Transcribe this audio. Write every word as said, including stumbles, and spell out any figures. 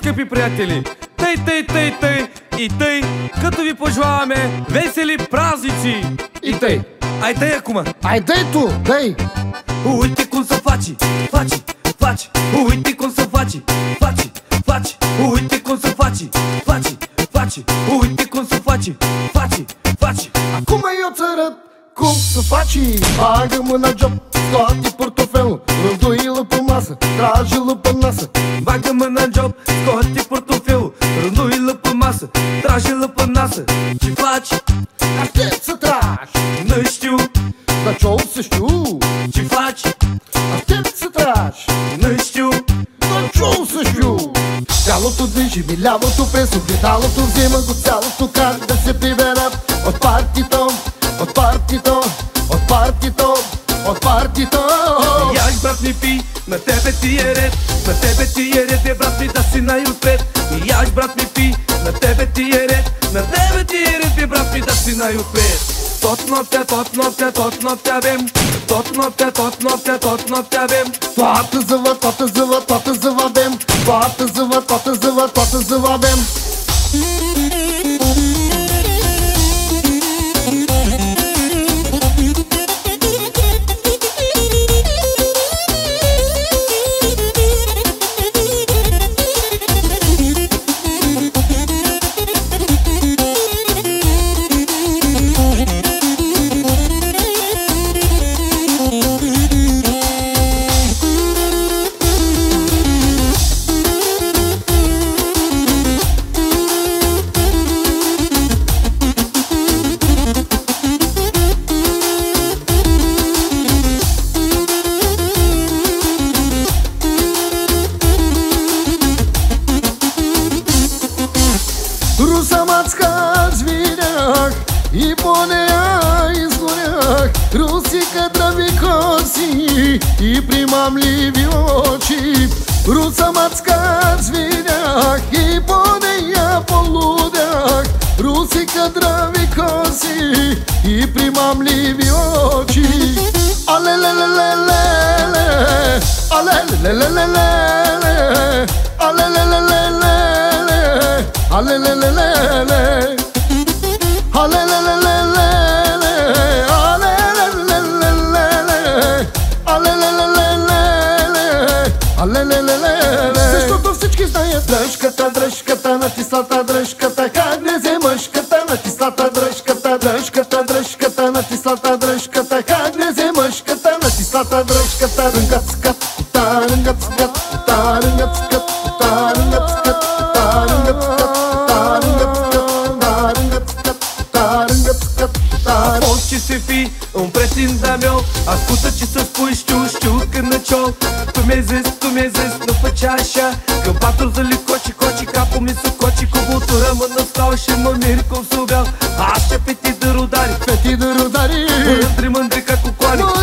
скъпи приятели! Тъй, тъй, тъй, тъй и тъй, като ви пожелаваме весели празници! И тъй! Ай тъй, акума! Ай тъйто, тъй! Уйте кун са фачи, фачи, фачи! Уйте кун са фачи, фачи, фачи! Уйте кун са фачи, фачи, фачи! Уйте кун са фачи, фачи, фачи! Акума и оцарът, кум са фачи! Бага му на джоб, склати портофел, раздуила по маса, тражила по наса. Бага му на джоб, склати портофел, раздуила по маса, тражила по наса. Чи фачи, а ще се траш! нъщил, на чол се щу! чи фачи, а ще се траш! нъщил, на чол се щу! Тялото движи ми лявото през огледалото, взема го цялото, как да се прибера от партито, от партито, от партито, от партито. Яш, брат ми, пи, на тебе ти е ред, на тебе ти е ред, е, брат ми, да си най-отпред. Яш, брат ми, пи, на тебе ти е ред, на тебе ти е ред, е, брат ми, да си най-отпред. Tot noaptea, tot noaptea, tot noaptea avem, tot noaptea, tot noaptea, tot noaptea avem. Toată ziua, toată ziua, toată ziua avem, toată ziua, toată ziua, toată ziua avem. Русамацка звірях, і по нея ізгорях, русіка траві косі, і примамливі очі. Русамацка звірях, і по нея полудях, русіка траві косі, і примамливі очі. Але-ле-ле-ле-ле, але-ле-ле-ле-ле, але-ле-ле-ле-ле. Alelelelele, alelelelele, alelelelele, alelelelele, alelelelele. Защото всички знаят дръжката, дръжката, натислата дръжката, как не взе мъжката, натислата дръжката, дръжката, дръжката, натислата дръжката, как не взе мъжката, натислата дръжката. Рънгат скат, ута, рънгат скат, ута, рънгат скат, ута, рънгат скат, ута, рънгат скат. Forte se fi, um pretinho da meu, ascuta te seus pus, chu, chu, que na chol. Tu me zes, tu me zes, no fachacha, que patru zali coci, coci, capo mi su coci, cu butura mă năstau și mă mir cum subeau. Așa feti de rudari, feti de rudari, mândri, mândri ca cu coani.